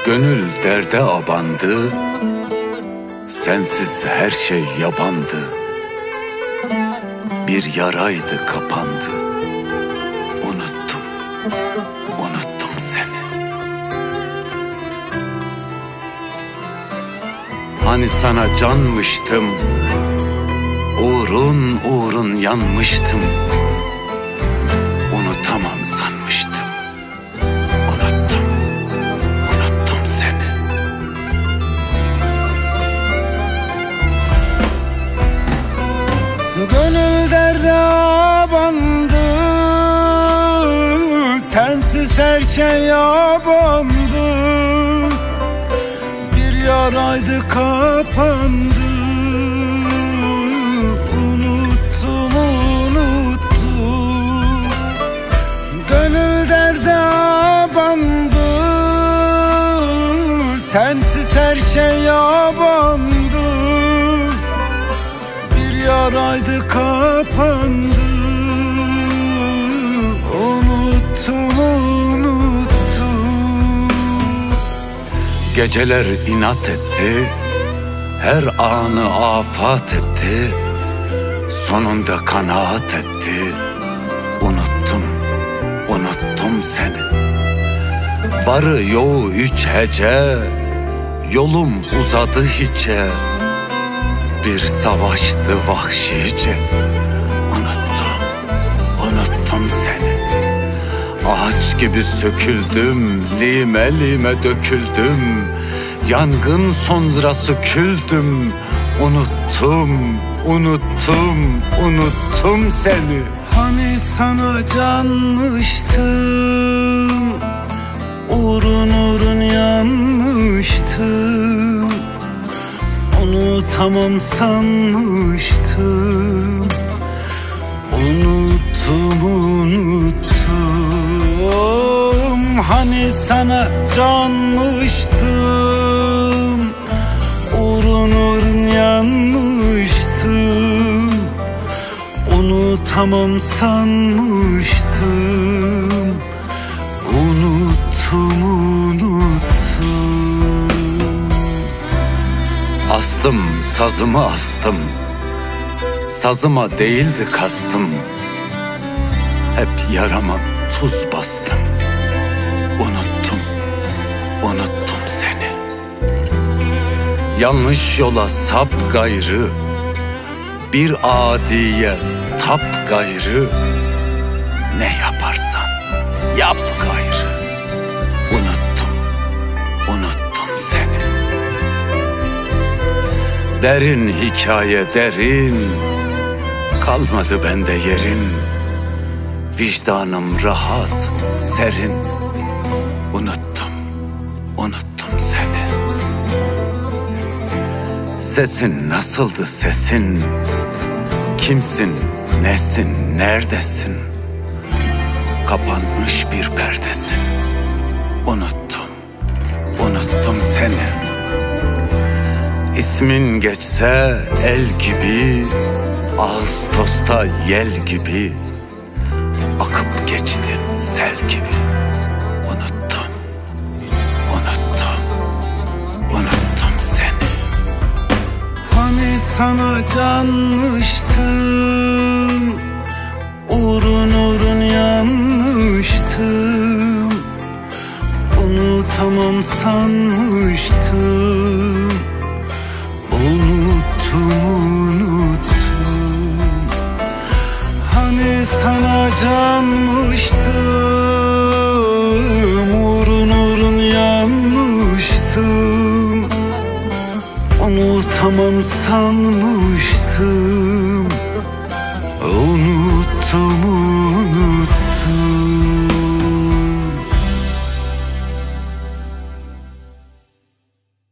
Gönül derde abandı, sensiz her şey yabandı. Bir yaraydı kapandı, unuttum, unuttum seni. Hani sana canmıştım, uğrun uğrun yanmıştım. Unutamam sanmıştım, unuttum, unuttum seni. Gönül derde abandı, sensiz her şey yabandı. Bir yaraydı kapandı, unuttum, unuttum. Gönül derde abandı, sensiz her şey yabandı. Bir yaraydı kapandı, unuttum, unuttum. Geceler inat etti, her anı afat etti. Sonunda kanaat etti, unuttum, unuttum seni. Varı yoğu üç hece, yolum uzadı hiçe. Bir savaştı vahşice, unuttum, unuttum seni. Ağaç gibi söküldüm, lime lime döküldüm. Yangın sonrası küldüm, unuttum, unuttum, unuttum seni. Hani sana canmıştım, uğrun uğrun yanmıştım. Unutamam sanmıştım, unuttum, unuttum. Hani sana canmıştım, uğrun uğrun yanmıştım. Unutamam sanmıştım, unuttum, unuttum. Astım sazımı astım, sazıma değildi kastım. Hep yarama tuz bastım, unuttum, unuttum seni. Yanlış yola sap gayrı, bir adiye tap gayrı. Ne yaparsan yap gayrı, unuttum, unuttum seni. Derin hikaye derin, kalmadı bende yerin. Vicdanım rahat, serin. Unuttum, unuttum seni. Sesin nasıldı sesin? Kimsin, nesin, neredesin? Kapanmış bir perdesin. Unuttum, unuttum seni. İsmin geçse el gibi, Ağustos'ta yel gibi. Akıp geçtin sel gibi. Unuttum, unuttum, unuttum seni. Hani sana canmıştım, uğrun uğrun yanmıştım. Unutamam sanmıştım, unuttum, unuttum. Hani sana canmıştım, uğrun uğrun yanmıştım. Unutamam sanmıştım, unuttum,